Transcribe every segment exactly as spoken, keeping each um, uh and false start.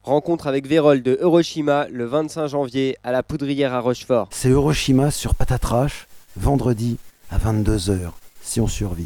Rencontre avec Vérole de Euroshima le vingt-cinq janvier à la Poudrière à Rochefort. C'est Euroshima sur Patatrash, vendredi à vingt-deux heures, si on survit.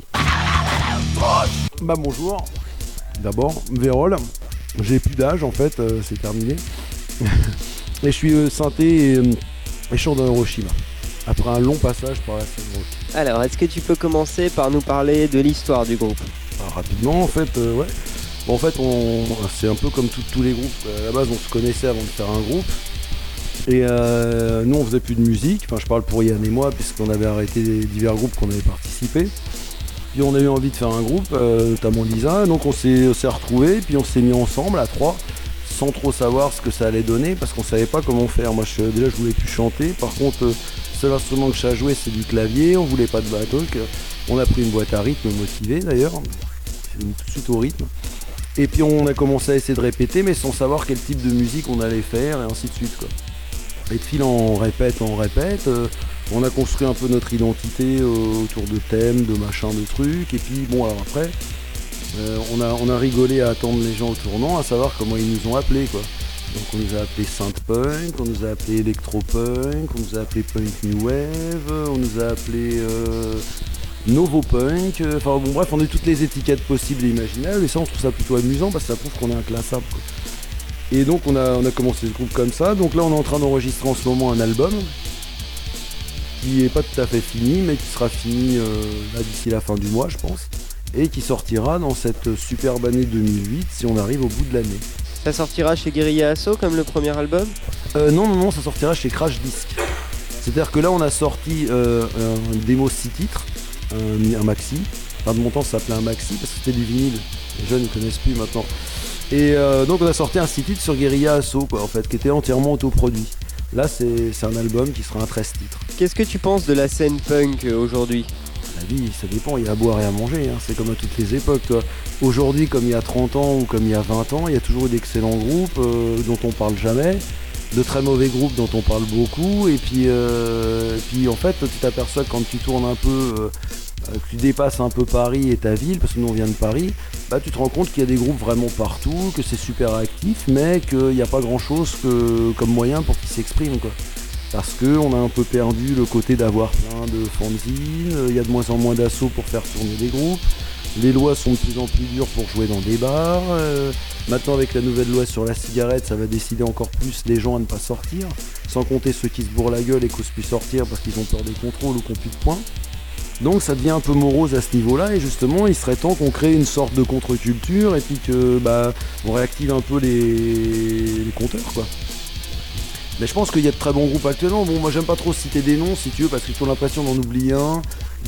Bah bonjour, d'abord Vérole, j'ai plus d'âge en fait, euh, c'est terminé. Et je suis euh, synthé et, euh, et chant dans Euroshima, après un long passage par la scène rock. Alors, est-ce que tu peux commencer par nous parler de l'histoire du groupe ? Alors, rapidement en fait, euh, ouais. Bon, en fait, on, c'est un peu comme tout- tous les groupes. À la base, on se connaissait avant de faire un groupe. Et euh, nous, on faisait plus de musique. Enfin, je parle pour Yann et moi, puisqu'on avait arrêté les divers groupes qu'on avait participé. Puis on a eu envie de faire un groupe, euh, notamment Lisa. Donc on s'est, on s'est retrouvés, puis on s'est mis ensemble à trois, sans trop savoir ce que ça allait donner, parce qu'on savait pas comment faire. Moi, je, déjà, je voulais plus chanter. Par contre, euh, le seul instrument que je savais jouer, c'est du clavier. On voulait pas de bateau. On a pris une boîte à rythme motivée, d'ailleurs. C'est venu tout de suite au rythme. Et puis on a commencé à essayer de répéter, mais sans savoir quel type de musique on allait faire, et ainsi de suite, quoi. Et de fil en répète, en répète, euh, on a construit un peu notre identité euh, autour de thèmes, de machins, de trucs. Et puis bon, alors après, euh, on, a, on a rigolé à attendre les gens au tournant, à savoir comment ils nous ont appelés, quoi. Donc on nous a appelés synth-punk, on nous a appelés electro-punk, on nous a appelés punk new wave, on nous a appelés... Euh, Novo-punk, euh, enfin bon bref, on a toutes les étiquettes possibles et imaginables, et ça on trouve ça plutôt amusant parce que ça prouve qu'on est inclassable, quoi. Et donc on a, on a commencé ce groupe comme ça. Donc là on est en train d'enregistrer en ce moment un album qui est pas tout à fait fini, mais qui sera fini euh, là d'ici la fin du mois, je pense, et qui sortira dans cette superbe année deux mille huit si on arrive au bout de l'année. Ça sortira chez Guerilla Asso comme le premier album ? Euh, non non non, ça sortira chez Crash Disc. C'est-à-dire que là on a sorti euh, un démo six titres, un, un maxi. Enfin de mon temps ça s'appelait un maxi parce que c'était du vinyle. Les jeunes ne connaissent plus maintenant. Et euh, donc on a sorti un six titres sur Guerilla Asso, quoi, en fait, qui était entièrement autoproduit. Là c'est, c'est un album qui sera un treize titres. Qu'est-ce que tu penses de la scène punk euh, aujourd'hui ? La vie, ça dépend, il y a à boire et à manger, hein. C'est comme à toutes les époques, toi. Aujourd'hui comme il y a trente ans ou comme il y a vingt ans, il y a toujours eu d'excellents groupes euh, dont on parle jamais, de très mauvais groupes dont on parle beaucoup, et puis, euh, puis en fait tu t'aperçois que quand tu tournes un peu, euh, que tu dépasses un peu Paris et ta ville, parce que nous on vient de Paris, bah tu te rends compte qu'il y a des groupes vraiment partout, que c'est super actif, mais qu'il n'y a pas grand chose que, comme moyen pour qu'ils s'expriment, quoi. Parce qu'on a un peu perdu le côté d'avoir plein de fanzines, il y a de moins en moins d'assauts pour faire tourner des groupes, les lois sont de plus en plus dures pour jouer dans des bars, euh, maintenant avec la nouvelle loi sur la cigarette, ça va décider encore plus les gens à ne pas sortir, sans compter ceux qui se bourrent la gueule et qui n'osent plus sortir parce qu'ils ont peur des contrôles ou qu'on plus de points. Donc ça devient un peu morose à ce niveau-là, et justement il serait temps qu'on crée une sorte de contre-culture et puis que bah on réactive un peu les, les compteurs, quoi. Mais je pense qu'il y a de très bons groupes actuellement. Bon, moi j'aime pas trop citer des noms si tu veux, parce que j'ai toujours l'impression d'en oublier un,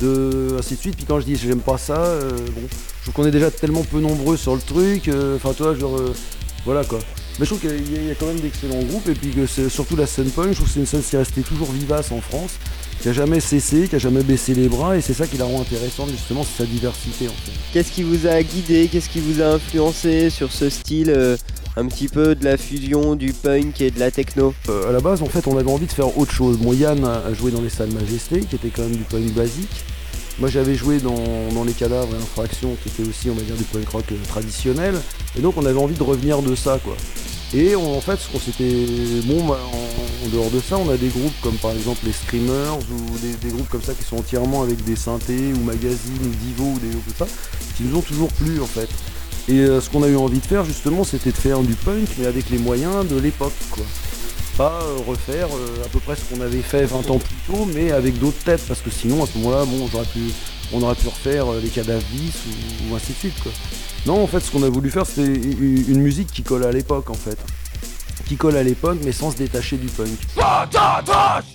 de ainsi de suite. Puis quand je dis j'aime pas ça, euh, bon, je trouve qu'on est déjà tellement peu nombreux sur le truc. Enfin, euh, toi, genre, euh, voilà quoi. Mais je trouve qu'il y a, il y a quand même d'excellents groupes, et puis que c'est surtout la scène punk. Je trouve que c'est une scène qui est restée toujours vivace en France, qui a jamais cessé, qui a jamais baissé les bras, et c'est ça qui la rend intéressante justement, c'est sa diversité en fait. Qu'est-ce qui vous a guidé ? Qu'est-ce qui vous a influencé sur ce style euh, un petit peu de la fusion du punk et de la techno ? Euh, à la base, en fait, on avait envie de faire autre chose. Bon, Yann a joué dans les Salles Majestés, qui était quand même du punk basique. Moi, j'avais joué dans, dans les Cadavres et Infractions, qui était aussi, on va dire, du punk rock euh, traditionnel. Et donc, on avait envie de revenir de ça, quoi. Et on, en fait, ce qu'on s'était... Bon, bah, en, en dehors de ça, on a des groupes comme par exemple les Screamers, ou des, des groupes comme ça qui sont entièrement avec des synthés, ou Magazine, ou Divo, ou des groupes comme ça, qui nous ont toujours plu, en fait. Et euh, ce qu'on a eu envie de faire justement, c'était de faire du punk, mais avec les moyens de l'époque, quoi. Pas euh, refaire euh, à peu près ce qu'on avait fait vingt ans plus tôt, mais avec d'autres têtes, parce que sinon à ce moment-là, bon, j'aurais pu, on aurait pu refaire euh, les Cadavres dix ou, ou ainsi de suite, quoi. Non, en fait, ce qu'on a voulu faire, c'était une, une musique qui colle à l'époque, en fait. Qui colle à l'époque, mais sans se détacher du punk.